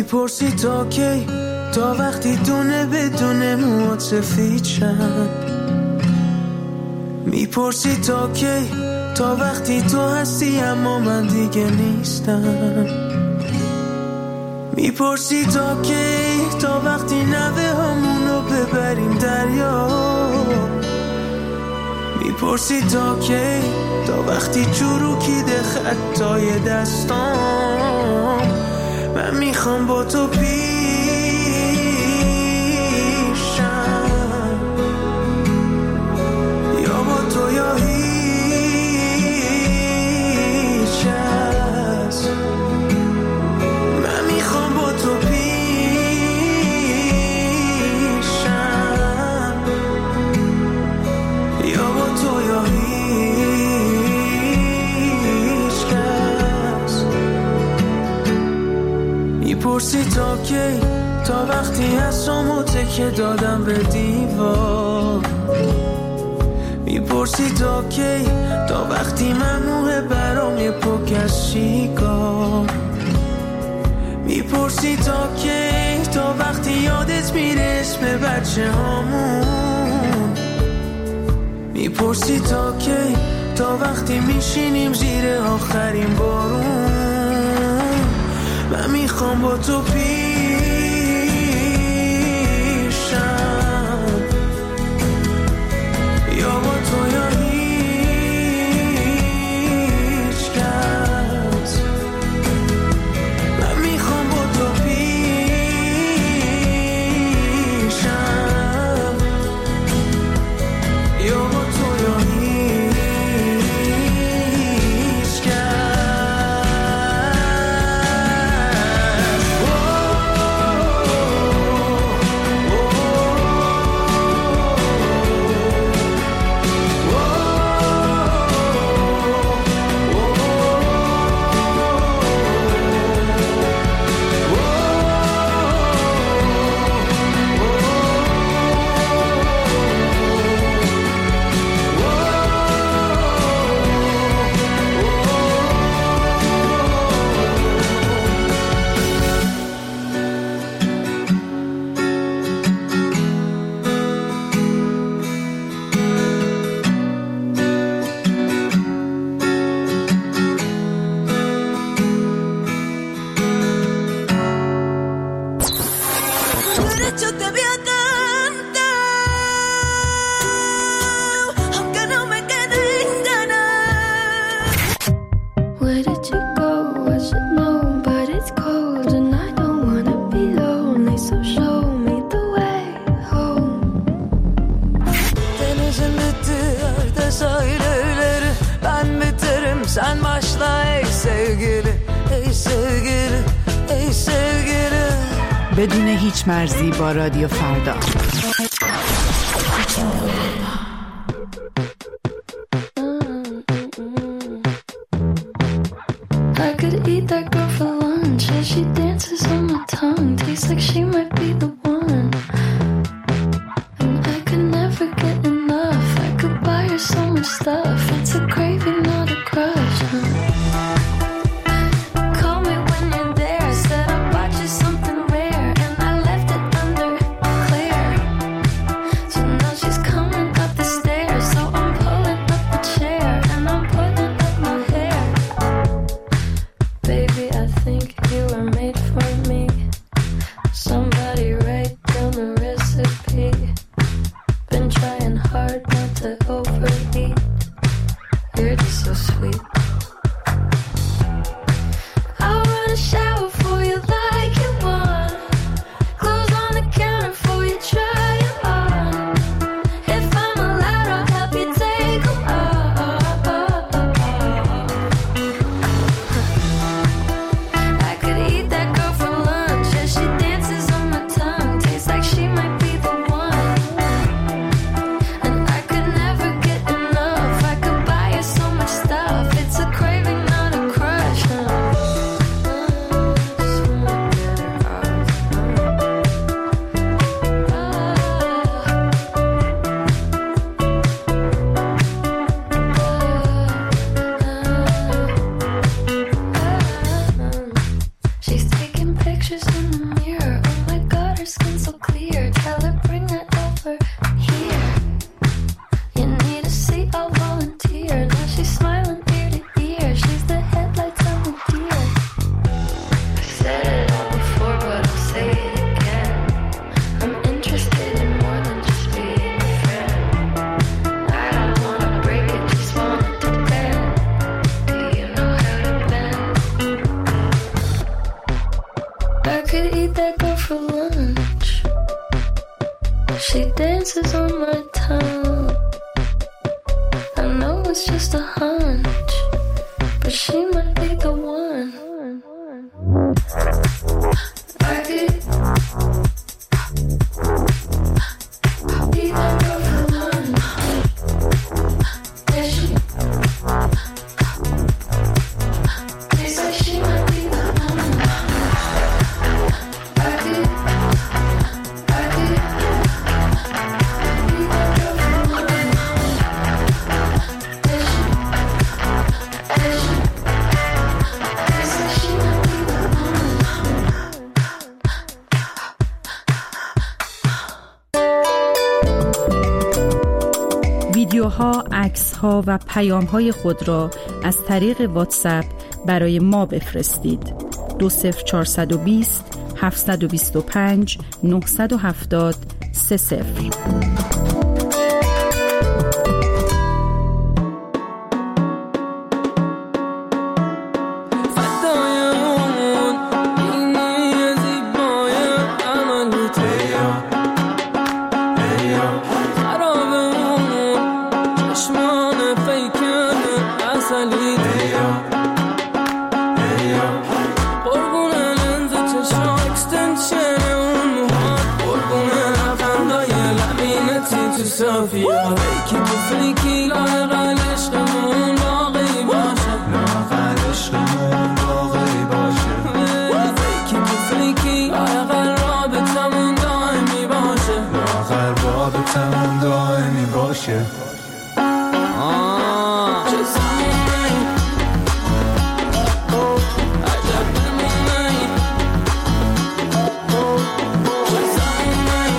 میپرسی تا کی، تا وقتی دونه بدونه موات سفید شن. میپرسی تا کی، تا وقتی تو هستی اما من دیگه نیستم. میپرسی تا کی، تا وقتی نوه همونو ببریم دریا. میپرسی تا کی، تا وقتی چروکیده خطای دستام. من میخوام با تو پیشم، یا با تو یا هیچ کس. من میخوام با تو پیشم، یا با تو یا هیچ کس. میپرسی تا کی، تا وقتی هستم تکه دادم به دیوار. میپرسی تا کی، تا وقتی ممنوعه برام یه پک از شیکار. میپرسی تا کی، تا وقتی یادت میره اسم بچه هامون. میپرسی تا کی، تا وقتی میشینیم زیر آخرین بارون. من میخوام با تو پیشم، یا با تو یا هیچ کس. من میخوام با تو پیشم، یا با تو یا هیچ کس. Sen başla ey sevgili, ey sevgili, ey sevgili. بدون هیچ مرزی با رادیو فردا. I could eat that girl for lunch as she dances on my tongue. Tastes like she might be the one. And I could never get enough. I could buy her so much stuff. It's a craving, not a crush. Call me when you're there. I said I bought you something rare, and I left it under clear. So now she's coming up the stairs. So I'm pulling up the chair and I'm putting up my hair. Baby, I think you were made for me. Somebody write down the recipe. Been trying hard not to overeat. You're just so sweet. I wanna shower for you like you want. Clothes on the counter for you, try it on. If I'm allowed, I'll help you take them off. I could eat that girl for lunch as she dances on my tongue. Tastes like she might be the one. And I could never get enough. I could buy her so much stuff. It's a dances on my tongue. I know it's just a hunch, but she might be the one. I could be that girl for lunch. Yeah, she tastes like she might be the one. I could be that girl for lunch. Yeah, she tastes like she might be the one. ویدیوها، عکس‌ها و پیام‌های خود را از طریق واتساپ برای ما بفرستید. 20420 725 970 30. صافیه فیکی و فیکی لاغل عشقمون باقی باشه لاغل عشقمون باقی باشه فیکی و فیکی لاغل رابطمون دائمی باشه لاغل رابطمون دائمی باشه چه زمانی عجب نمونی چه زمانی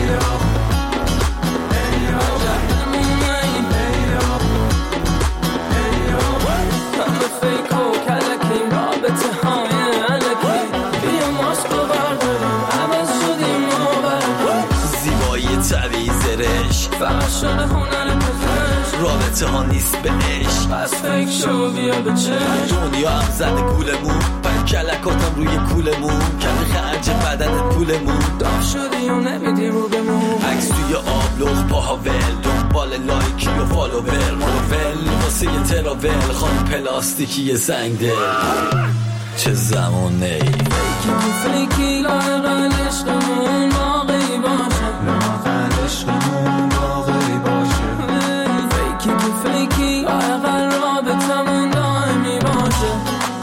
فقط شده هنر پزشک رابطه ها نیست به عشق پس فکر شو بیا به چشم دنیا هم زده گولمون پر کلکاتم روی کولمون کمی خرج بدنت پولمون داغ شدی و نمیدی رو بمون عکس توی آبلوخ پاها ول دنبال لایکی و فالوور مروول واسه یه تراول خان پلاستیکی سنگ دل چه زمونه فیکی و فیکی لاغل عشقمون باقی باشه لاغل عشقمون باقی باشه فیکی و فیکی لاغل رابطمون دائمی باشه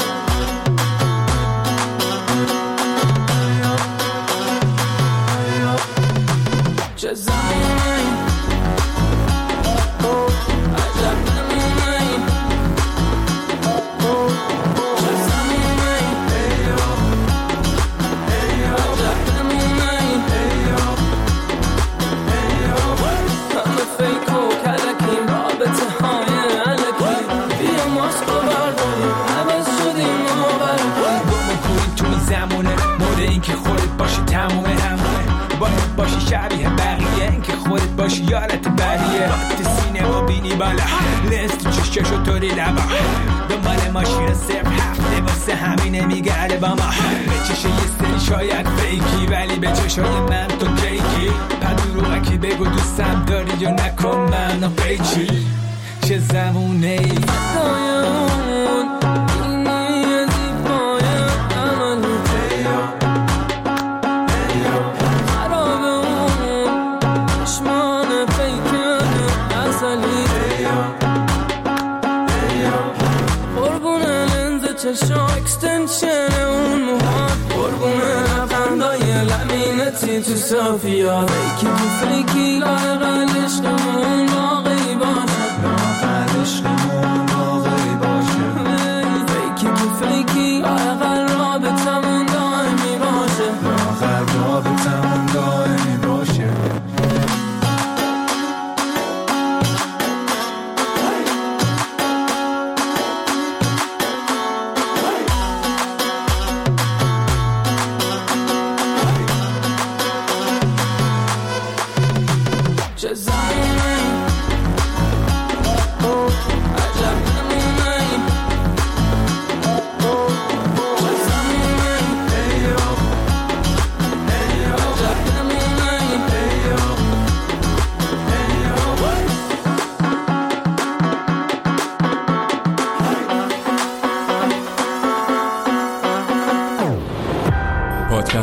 چه زمانی عجب نمونی چه زمانی عجب نمونی همه فیک و کلکیم رابطه های علکی بیا ماسک رو برداریم عوض شدیم و بریم دومو کنیم تو این زمونه مورد این که خودت باشی تمومه همونه باید باشی شبیه بقیه این که خودت باشی یارت بریه وقت سینما بینی بالا لنز تو چششو طوری لبا دنبال ماشین 07 واسه همینه میگرده با ما به چشه یه سری شاید فیکی ولی به چشای من تو کیکی پدروکی بگو دوستم داری یا نکن منو قیچی چه زمونه ای دایمون اینی زیبای عملی خرابه اون چشمان فیکن اصلی قربونه لنز چشم اکستنشن اون موهات قربونه لبخندای لمینتی تو صافیا فیکی و فیکی لاغل عشقمون باقی باشه لاغل عشقمون باقی باشه فیکی و فیکی لاغل رابطمون دائمی باشه لاغل رابطمون دائمی باشه چه زمانی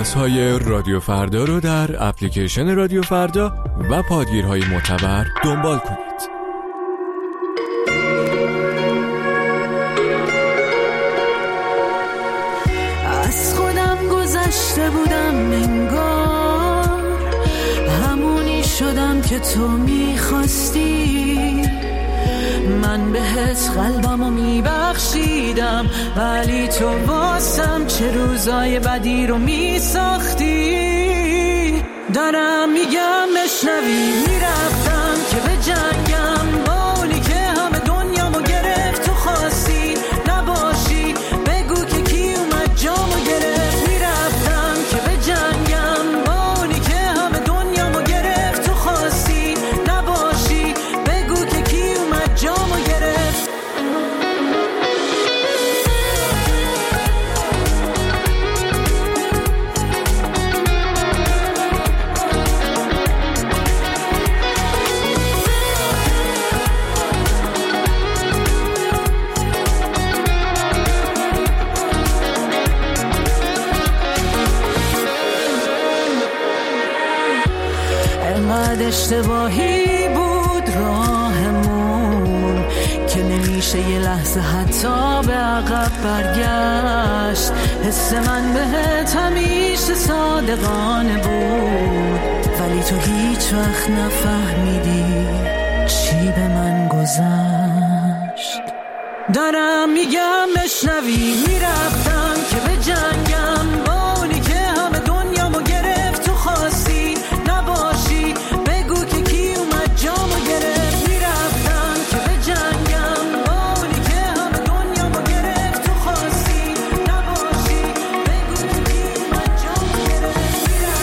پادکست‌های رادیو فردا رو در اپلیکیشن رادیو فردا و پادگیرهای معتبر دنبال کنید. از خودم گذشته بودم انگار، همونی شدم که تو میخواستی. من بهت قلبمو میبخشیدم، ولی تو واسم چه روزای بدی رو میساختی. دارم میگم بشنوی، میرفتم که به جنگم با اونی که همه دنیامو گرفت. تو خواستی نباشی، بگو که کی اومد جامو گرفت. میرفتم که به جنگم با اونی که همه دنیامو گرفت. تو خواستی نباشی، بگو که کی اومد جامو گرفت. انقدر اشتباهی بود راهمون که نمیشه یه لحظه حتی به عقب برگشت. حس من بهت همیشه صادقانه بود، ولی تو هیچ وقت نفهمیدی چی به من گذشت. دارم میگم بشنوی، میرفتم که به جنگم با اونی که همه دنیامو گرفت. تو خواستی نباشی، بگو که کی اومد جامو گرفت. میرفتم که به جنگم با اونی که همه دنیامو گرفت. تو خواستی نباشی، بگو که کی اومد جامو گرفت.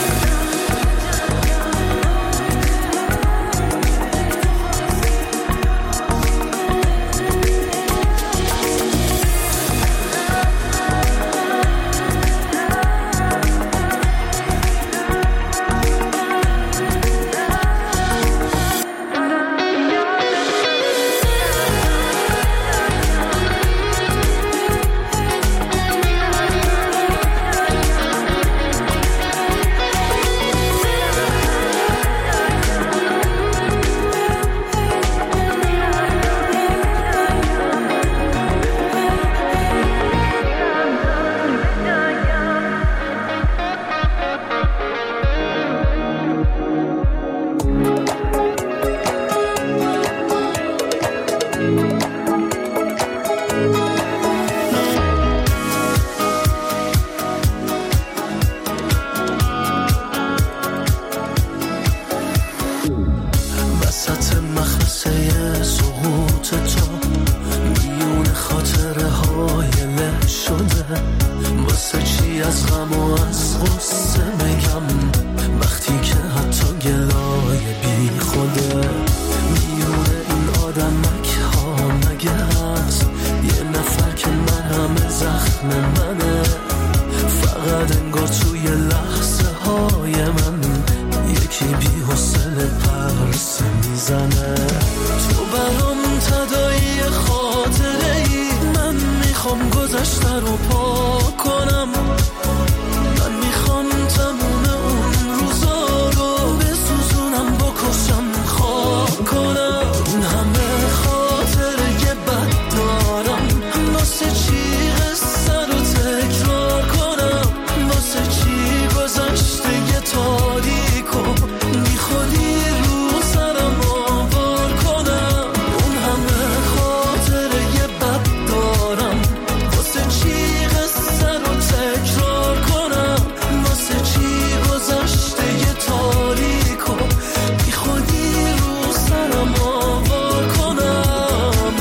وسط مخمسه سقوط تو میون خاطره های له شده. واسه چی از غم و از غصه میگم وقتی که حتی گلای بی خوده. میون این آدمک ها مگه هست یه نفر که من همه زخم منه. فقط انگار توی لحظه های من یکی بی حوصله پرسه میزنه. تو برام تداعی خاطره ای، من میخوام گذشته رو پاک کنم. من میخوام تموم اون روزا رو بسوزونم، بکشم خاک کنم. اون همه خاطره بد دارم، واسه چی قصه رو تکرار کنم. واسه چی گذشته یه تاریکو بی خودی رو سرم آوار کنم. اون همه خاطره بد دارم، واسه چی قصه رو تکرار کنم. واسه چی گذشته یه تاریکو بی خودی رو سرم آوار کنم.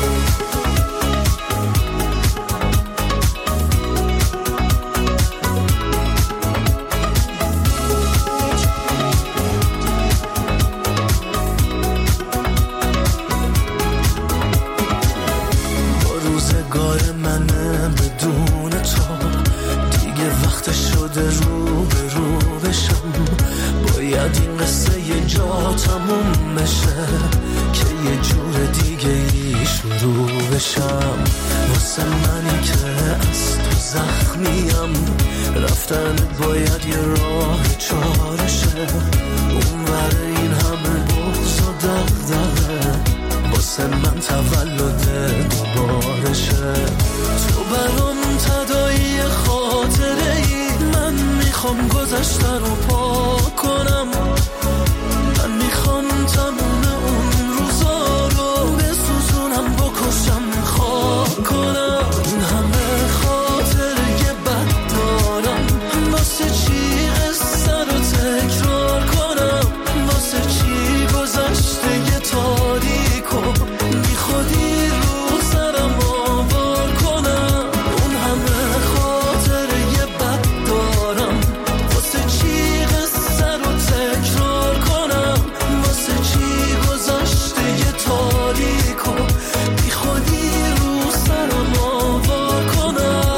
با روزگار منه بدون تو دیگه وقت شده رو به رو بشم. باید این قصه یه جا تموم بشه که یه جور دیگه ای شروع بشم. واسه منی که از تو زخمیم، رفتن باید یه راه چارشه، اونور این همه بغض و دغدغه، واسه من تولد دوبارشه. تو برام تداعی خاطره ای، من میخوام گذشته رو پاک کنم، من میخوام تموم اون روزا رو بسوزونم، بکشم خاک کنم. این همه خاطره بد دارم، واسه چی قصه رو تکرار کنم، واسه چی گذشته یه تاریک و بی خودی رو سرم آوار کنم. اون همه خاطره بد دارم، واسه چی قصه رو تکرار کنم، واسه چی گذشته یه تاریک و بی خودی رو سرم آوار کنم.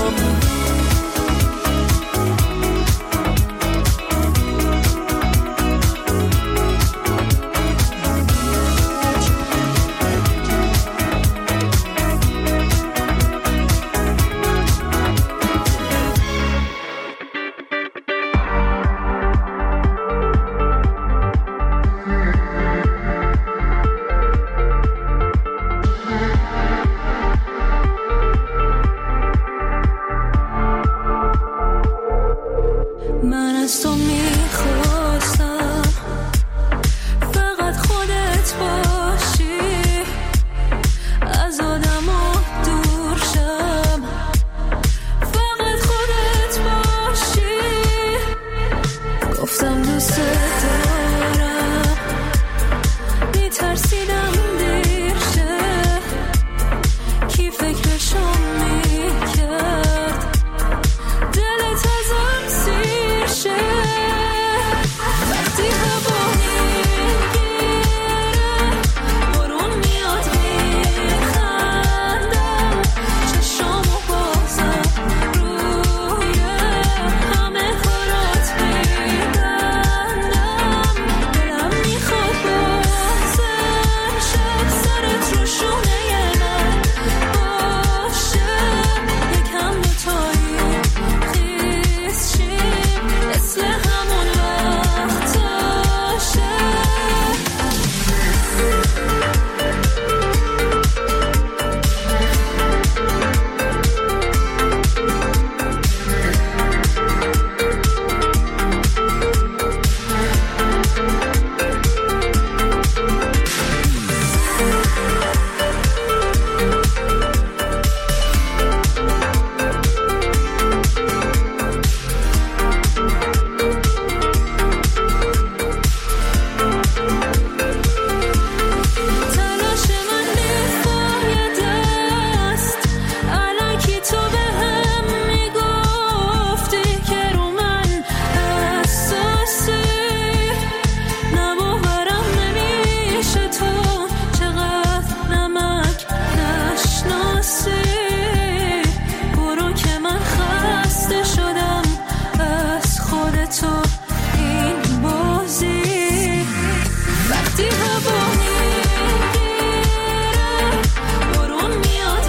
من از تو میخواستم فقط خودت باشی، از آدم‌ها دور شم، فقط خودت باشی. گفتم دوست دارم، میترسیدم دیر شه، کی فکرشو میکرد دلت ازم سیر شه. وقتی هوا میگیره بارون میاد میخندم، چشامو بازم روی همه کارات میبندم، دلم میخواد بازم شب سرت رو شونه من باشه، یکم دوتایی خیس شیم مثل همون وقتاشه. تلاش من بیفاید است، الان کی تو به هم میگفتی که رو من حساسی، نباورم نمیشه تو چقدر نمک نشناسی. برو که من خسته شدم از خودتو این بازی. وقتی هوا میگیره بارون میاد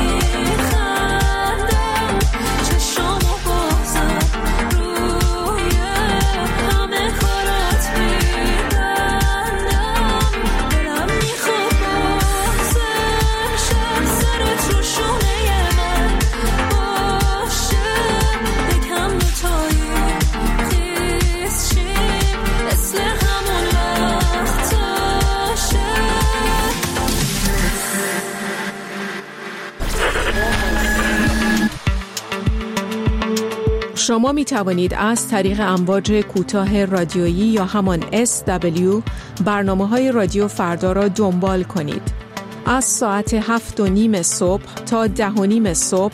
میخندم، چشامو بازم روی همه کارات میبندم، دلم میخواد بازم شب سرت رو شونه من باشه، یکم دوتایی خیس شیم مثل همون وقتاشه. شما می توانید از طریق امواج کوتاه رادیویی یا همان SW برنامه‌های رادیو فردا را دنبال کنید. از ساعت 7:30 صبح تا 10:30 صبح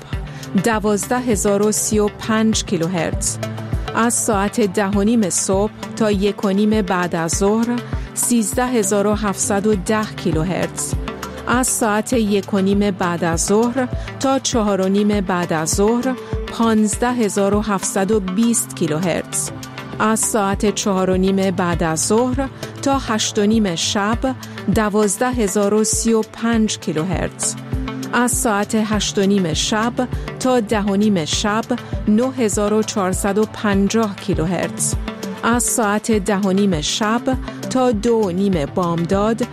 12035 کیلوهرتز، از ساعت 10:30 صبح تا 1:30 بعد از ظهر 13710 کیلوهرتز، از ساعت 1:30 بعد از ظهر تا 4:30 بعد از ظهر 15720 کیلوهرتز، از ساعت 4:30 بعد از ظهر تا 8:30 شب 12035 کیلوهرتز، از ساعت 8:30 شب تا 10:30 شب 9450 کیلوهرتز. از ساعت 10:30 شب تا 2:30 بامداد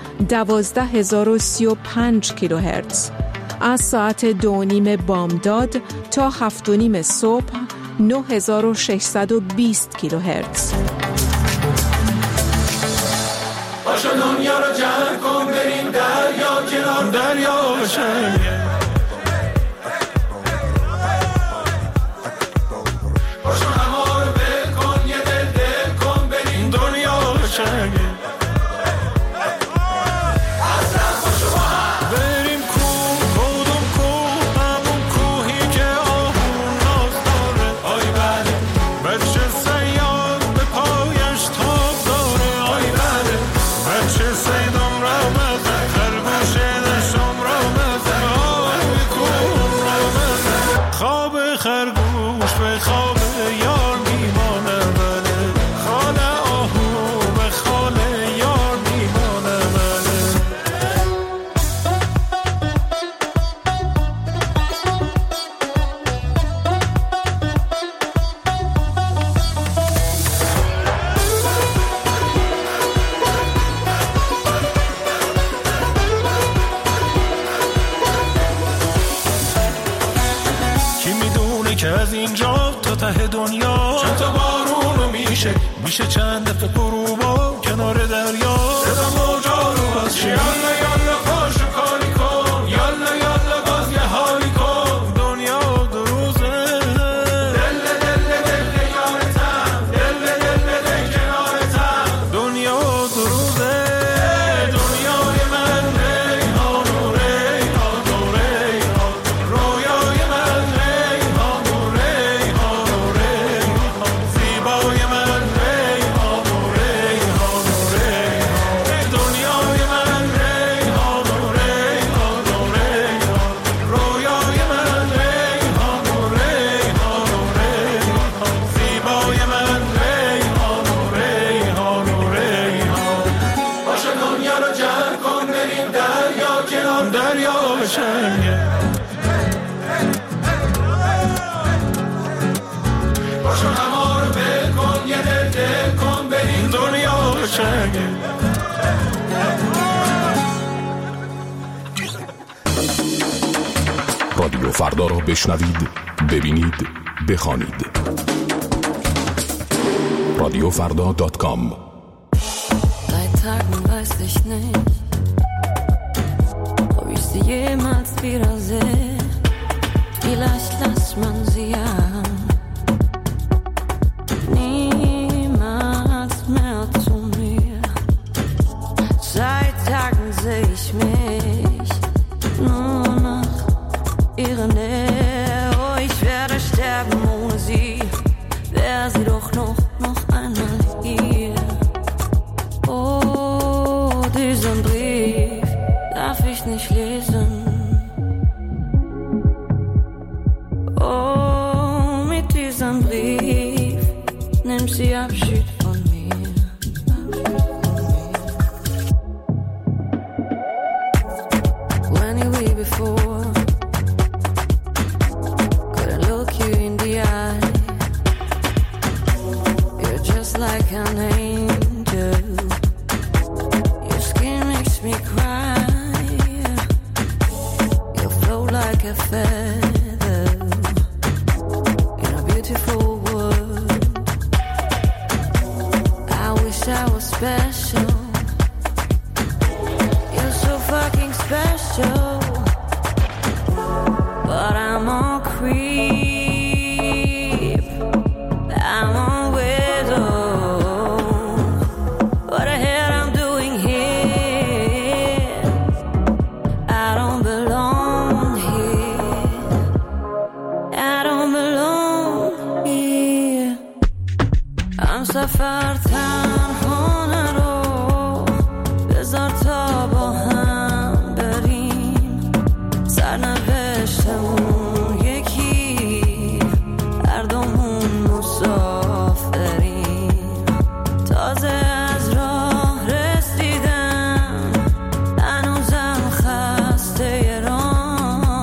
12035 کیلوهرتز. از ساعت 2:30 بامداد تا 7:30 صبح 9620 کیلوهرتز. باشو دنیا رو جمع کن بریم دریا کنار دریا بشن. باشو همه رو بل کن یه دل کن بریم دنیا بشن. که از اینجا تا ته دنیا چند تا بارونو میشه چند دفعه غروبا کنار دریا صدا موجا رو باز شه. یالا یالا پاشو کاری کن یالا یالا باز یه حالی کن. دنیا دو روزه دل یارتم دل کنارتم. دنیا دو روزه دنیای من ریحان و ریحان و ریحان. رویای من ریحان و ریحان و ریحان. زیبای من ریحان و ریحان و ریحان. دنیای من ریحان و ریحان و ریحان. رویای من ریحان و ریحان و ریحان. زیبای من ریحان و ریحان و ریحان. باشه دنیا رو جمع کن بریم دریا کنار دریا بشن. باشو همه رو بل کن یه دل کن بریم دنیا بشن. رادیو فردا را بشنوید، ببینید، بخوانید. radiofrda.com. Seit Tagen weiß ich nicht, ob ich sie jemals wiedersehe. Vielleicht lässt man sie ja niemals mehr zu mir. Seit Tagen sehe ich mich nur nach ihrer Nähe. Oh, ich werde sterben ohne sie. Wäre sie doch noch einmal hier. Oh, diesen Brief darf ich nicht lesen. Oh, mit diesem Brief nimmt sie Abschied von mir. When you were before, could I look you in the eye? You're just like an angel. Your skin makes me cry. You float like a feather in a beautiful world. I wish I was special. You're so fucking special. But I'm a creep. I'm a widow. What the hell I'm doing here? I don't belong here. I don't belong here. I'm سفر تنها نرو. بذار تا با هم بریم. سرنوشتمون یکی. هر دومون مسافریم. تازه از راه رسیدم. هنوزم خسته راه.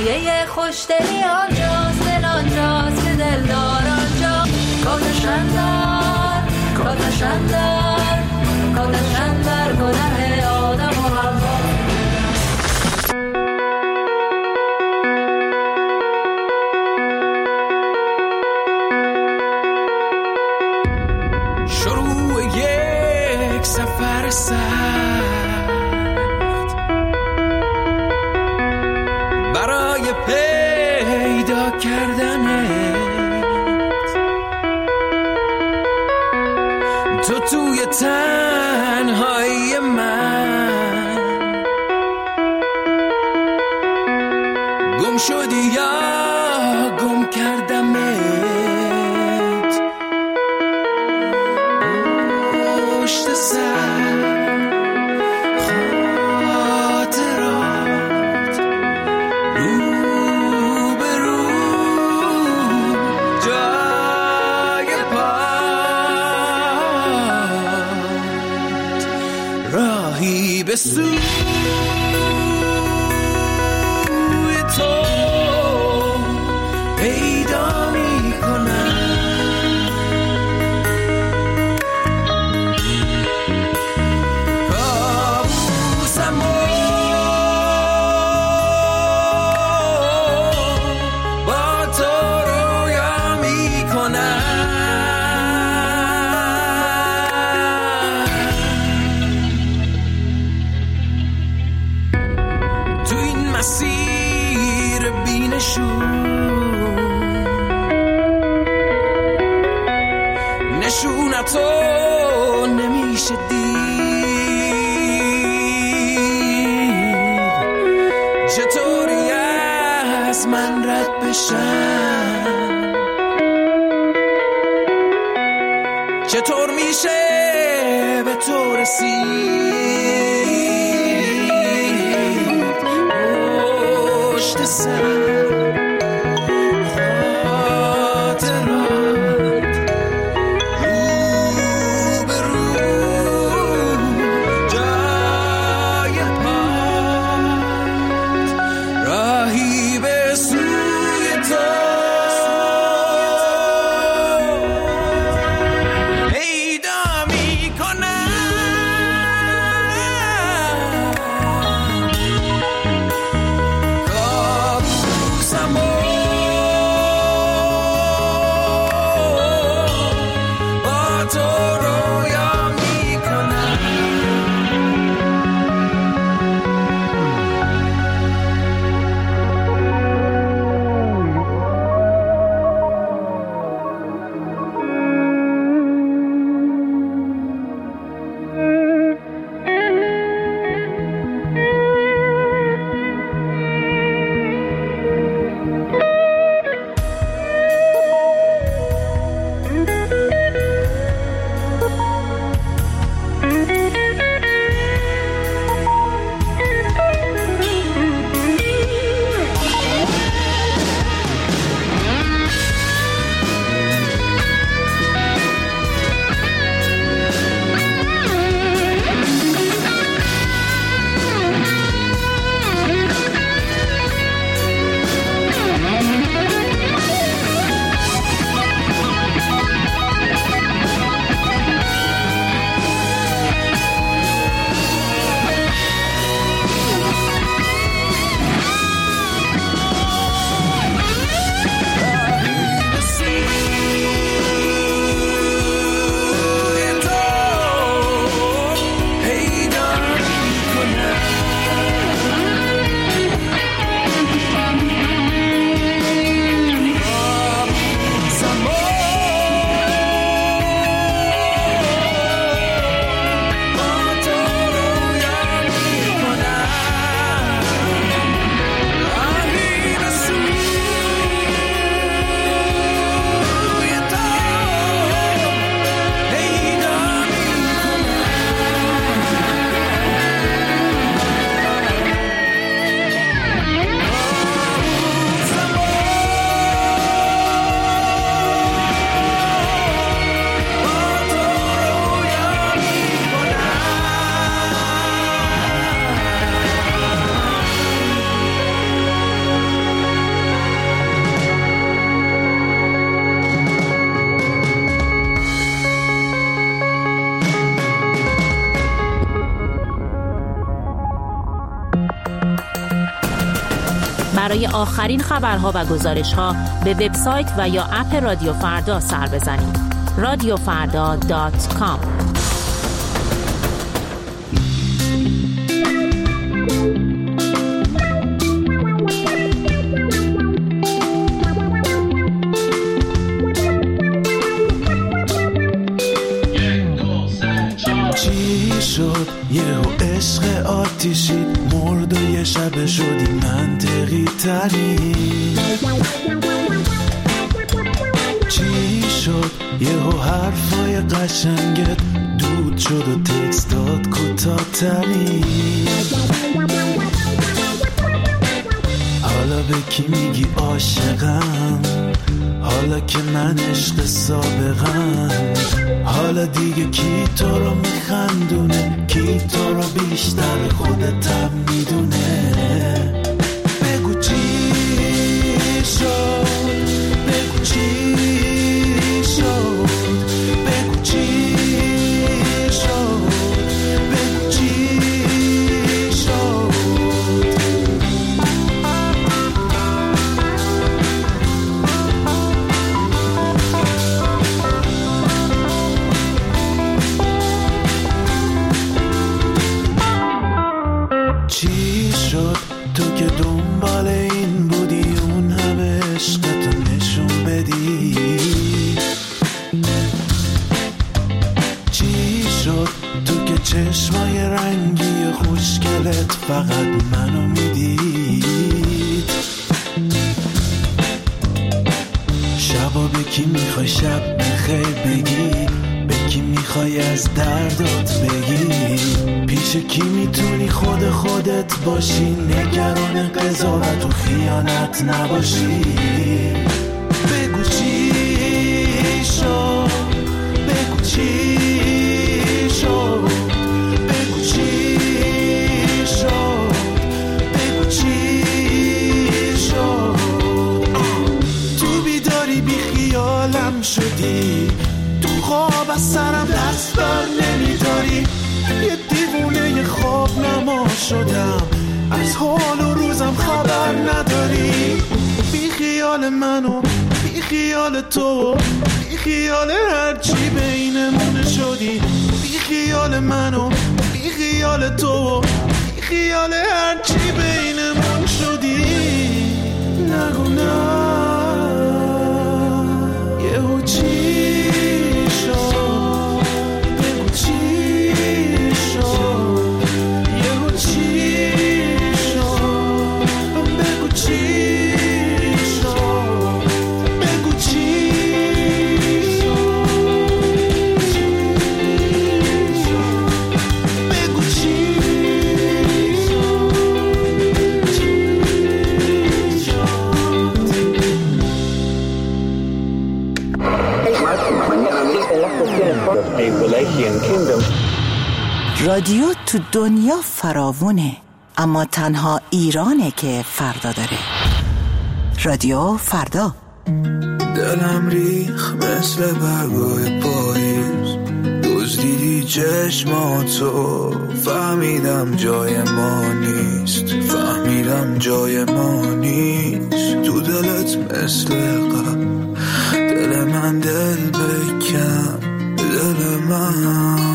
مایه خوشدلی آنجاست، دل آنجاست که دلدار آنجا. کاتشندر کاتشندر کاتشندر گناه آدم و حوا. شروع یک سفر سخت برای پیدا کردنت، تو توی تنهایی من گم شدی یا گم کردمت. پشت سر خاطرات رو به رو جای پات راهی به سوی تو پیدا می کنم. مسیر بینشون نشونتو نمیشه دید، چطوری از من رد بشم، چطور میشه به تو رسید. پشت سر خاطرات رو به رو جای پات راهی به سوی تو پیدا می کنم. کابوس آخرین خبرها و گزارش‌ها به وبسایت و یا اپ رادیو فردا سر بزنید. radiofarda.com. شد یهو عشق آتیشی مرد و یه شب شدی منطقی تری. چی شد یهو حرفای قشنگت دود شد و تکستات کوتاه تری. حالا به کی میگی عاشقم؟ حالا که من عشق سابقم. حالا دیگه کی تو رو میخندونه؟ کی تو رو بیشتر خودتم میدونه؟ بگو چی شد؟ بگو چی شد؟ بگو چی شد؟ بگو چی شد؟ چی شد تو که دنبال این بودی اون همه عشقتو نشون بدی؟ چی شد تو که چشمای رنگی خوشگلت فقط منو میدید؟ شبا به کی میخوای شب بخیر بگی؟ به کی میخوای از دردات بگی؟ پیش کی میتونی خودت باشی؟ نگران قضاوت و خیانت نباشی. بگو چی شد؟ بگو چی شد؟ بگو چی شد؟ بگو چی شد؟ تو بیداری بی خیالم شدی، تو خواب از سرم دست بر نمیداری. یه دیوونه خواب نما شدم، از حال و روزم خبر نداری. بی خیال منو بی خیال تو، بی خیال هرچی بینمون شدی. بی خیال منو بی خیال تو، بی خیال هرچی بینمون شدی. نگو نه یهو چی شد؟ بگو چی شد؟ یهو چی شد؟ بگو چی شد؟ بگو چی شد؟ بگو چی رادیو تو دنیا فراوونه، اما تنها ایرانه که فردا داره. رادیو فردا. دلم ریخ مثل برگای پاییز، دزدیدی چشماتو، فهمیدم جای ما نیست، فهمیدم جای ما نیست. تو دلت مثل قبل، دل من دل بکن، دل من.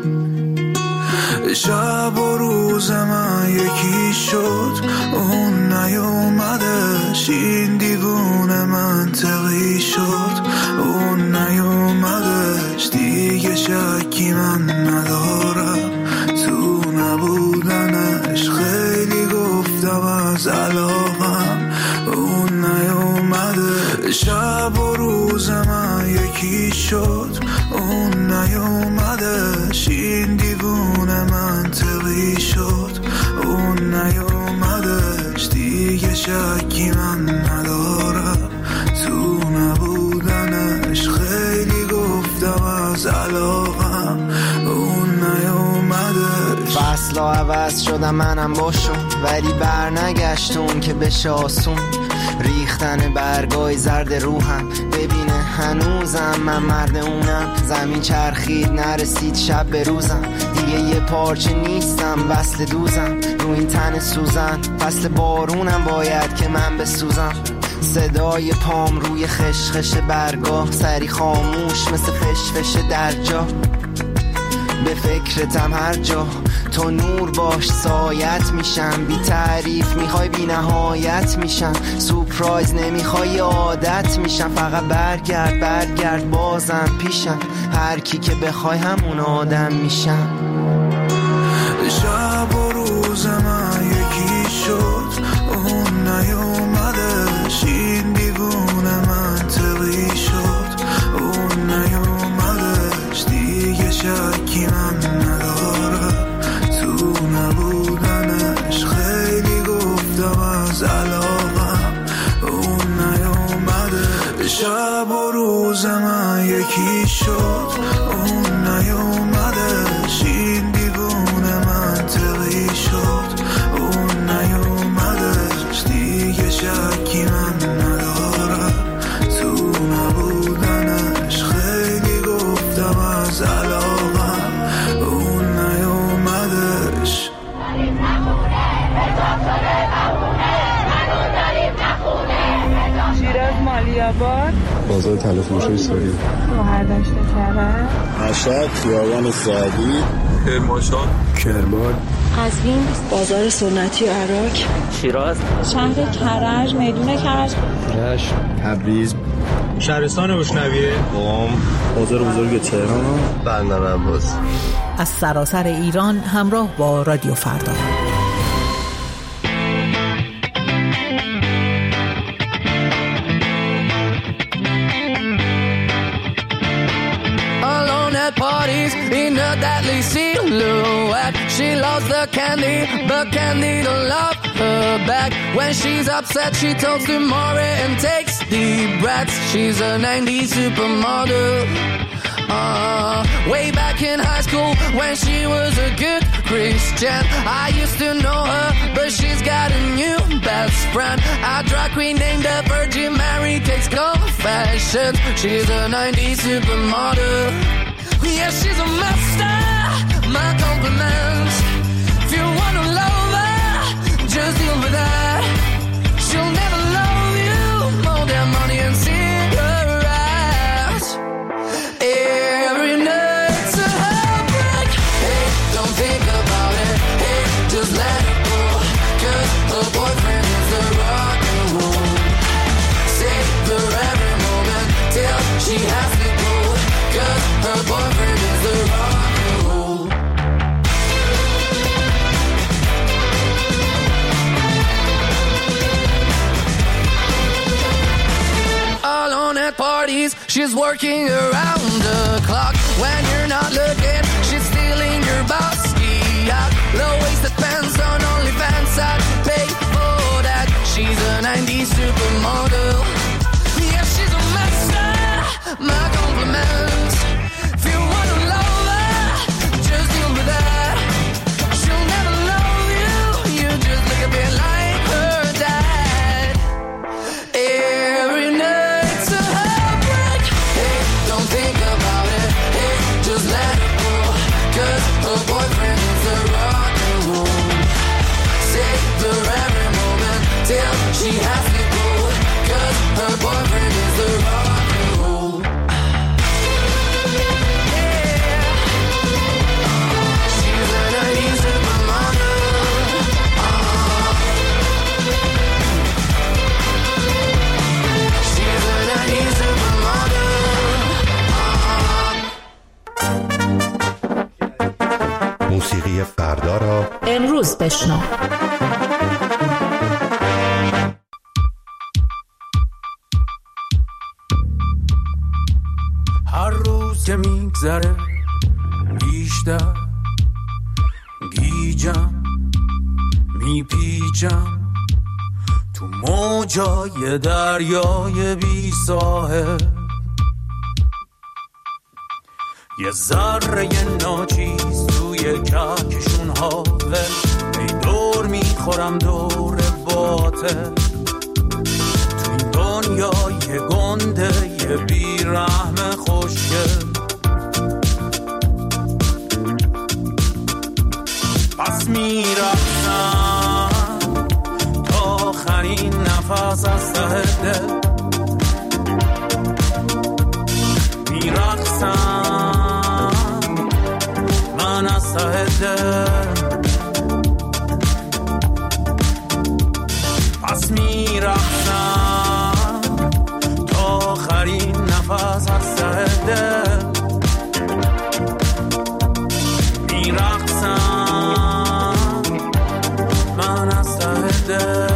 شب و روز من یکی شد، اون نیومدش. این دیوونه منطقی شد، اون نیومدش. دیگه شکی من ندارم تو نبودنش. خیلی گفتم از علاقم، اون نیومده. شب و روز من یکی شد، اون نیومدش. این دیوونه منطقی شد، اون نیومدش. دیگه شکی من ندارم تو نبودنش. خیلی گفتم از علاقم، اون نیومدش. بس فصلا عوض شدم منم باشون، ولی بر نگشتون که بشه آسون. ریختن برگای زرد روحم ببینه هنوزم من مرد اونم. زمین چرخید نرسید شب به روزم، دیگه یه پارچه نیستم وصل دوزم. رو این تن سوزن فصل بارونم باید که من بسوزم. صدای پام روی خشخش برگاه، سری خاموش مثل فشفش در جا. به فکرتم هر جا تو نور باش سایت میشم. بی تعریف میخوای بی نهایت میشم. سورپرایز نمیخوای عادت میشم. فقط برگرد بازم پیشم. هر کی که بخوای همون آدم میشم. شب و روز من یکی شد، اون نیومدش. این دیوونه منطقی شد، اون نیومدش. دیگه شکی من نداره تو نبودنش. خیلی گفتم از علاقم، اون نیومده. شب و روز من یکی شد، اون نیومدش. این دیوونه منطقی شد، اون نیومدش. دیگه شکی من نداره تو نبودنش. خیلی گفتم از علاقم، اون نیومدش. شیراز مالی‌آباد، بازار طلا فروش ایستگاه، شهرداشت کرد، مشهد، خیابان سعدی، کرمانشاه، کرمان، قزوین، بازار سنتی عراق، شیراز، شهر کرج، میدون کرج، رشت، تبریز، شهرستان بشنویه، قم، بازار بزرگ تهران، بندر عباس. از سراسر ایران همراه با رادیو فردا. Parties in a deadly silhouette. She loves the candy, but candy don't love her back. When she's upset, she talks to Maury and takes deep breaths. She's a 90s supermodel. Way back in high school when she was a good Christian, I used to know her, but she's got a new best friend. A drag queen named the Virgin Mary takes confessions. She's a 90s supermodel. Yeah, she's a master, my compliments. If you wanna love her, just deal with her. She'll never love you more than money and cigarettes. Every night's a heartbreak. Hey, don't think about it. Hey, just let it go. 'Cause her boyfriend is the rock and roll. Save her every moment till she has to go. 'Cause her boyfriend is the rock and roll. Alone at parties, she's working around the clock. When you're not looking, she's stealing your bossy out. Low-waisted pants on OnlyFans, I'd pay for that. She's a 90s supermodel. Yeah, she's a master, my compliments. If you wanna love her, just deal with her. She'll never love you, you just look a bit like her dad. Every night's a heartbreak. Hey, don't think about it. Hey, just let it go. 'Cause her boyfriend is the rock and roll. Save her every moment till she has to go. 'Cause her boyfriend is the rock and roll. موسیقی فردا را امروز بشنو. هر روز که میگذره بیشتر گیجم میپیچم تو موجای دریای بی ساحل. یه ذره ناچیز توی کهکشون حاول ای دور میخورم دور باطل تو این دنیای گنده یه بیرحم خوشگل پس میرفتم تا آخرین نفس از ته دل میرقصم من از ته دل پس میرقصم تا آخرین نفس از ته دل میرقصم من از ته دل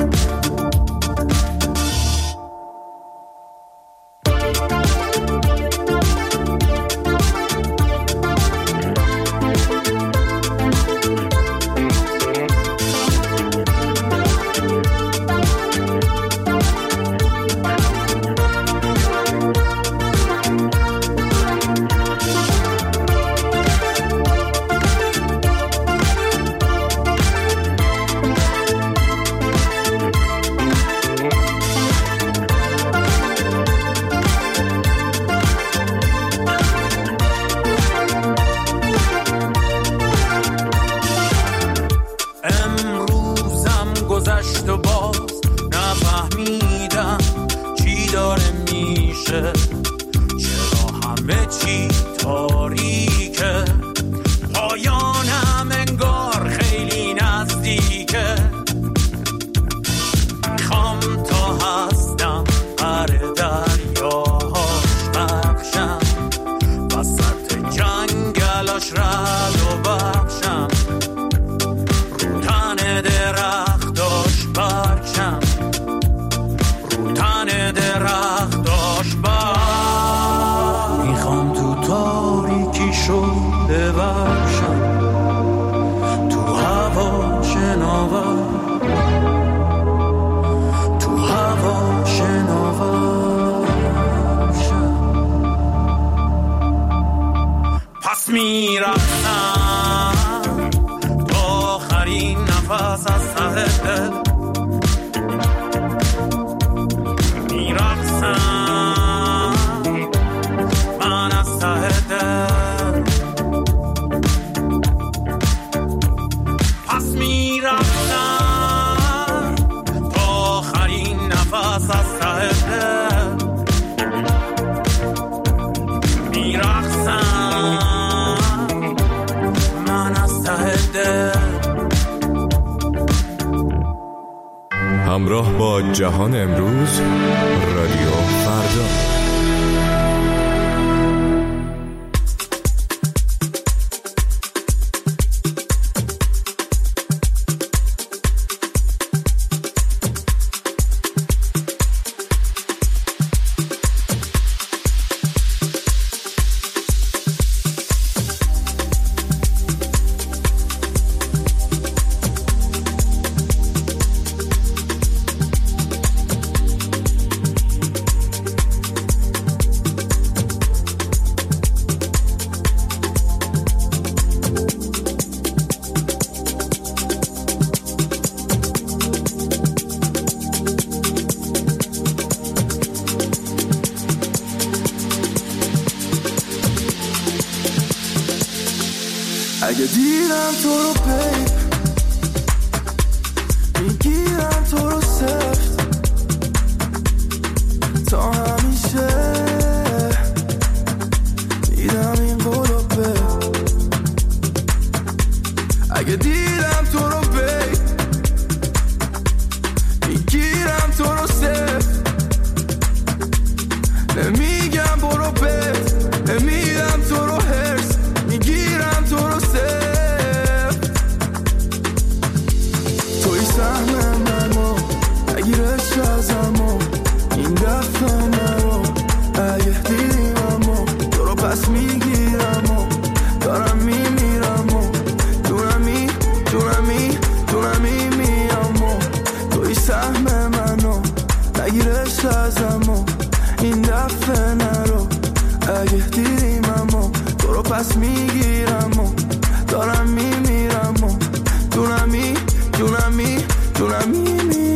همراه با جهان امروز رادیو فردا. اگه دیدم تو رو پی میگیرم تو رو سفت تا همیشه میدم این قلوبه اگه دیدم تو رو پی میگیرم تو رو سفت نمیگم برو پی نمیدم تو رو هرس میگیرم تو رو توی سهم منو نگیرش ازمو این دفعه نرو اگه دیدیممو تو رو پس میگیرمو دارم میمیرمو دونمی میامو توی سهم منو نگیرش ازمو این دفعه نرو اگه دیدیممو تو رو پس میگیرمو دارم میمیرم و جونمی جونمی جونم میمیرم.